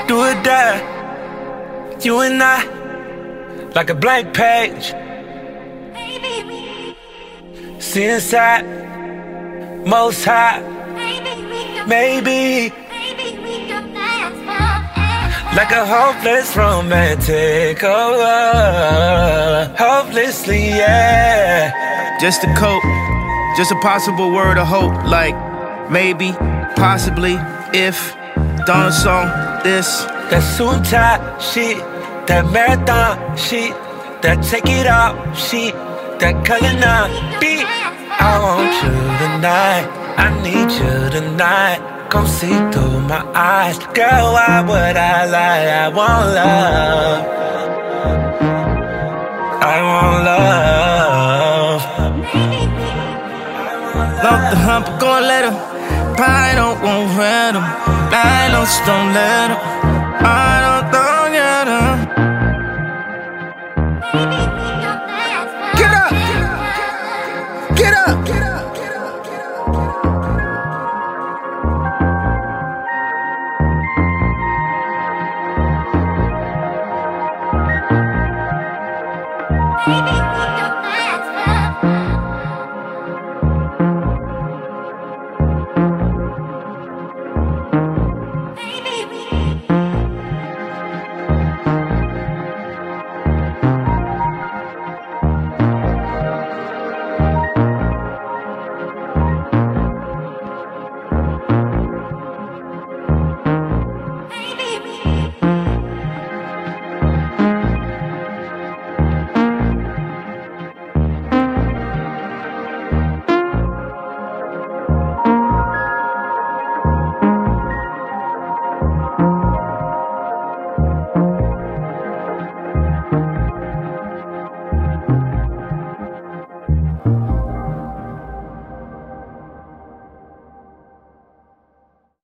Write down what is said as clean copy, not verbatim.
Do or die, you and I, like a blank page. See inside, most high, maybe. Like a hopeless romantic, hopelessly, yeah. Just a cope, just a possible word of hope. Like maybe, possibly, if. Done a song, this. That suit tie shit, that marathon shit, that take it off shit, that color now beat. I want you tonight, I need you tonight. Come see through my eyes, girl, why would I lie? I want love, I want love. Love the hump, go and let him. Pine don't want random. Line don't let him.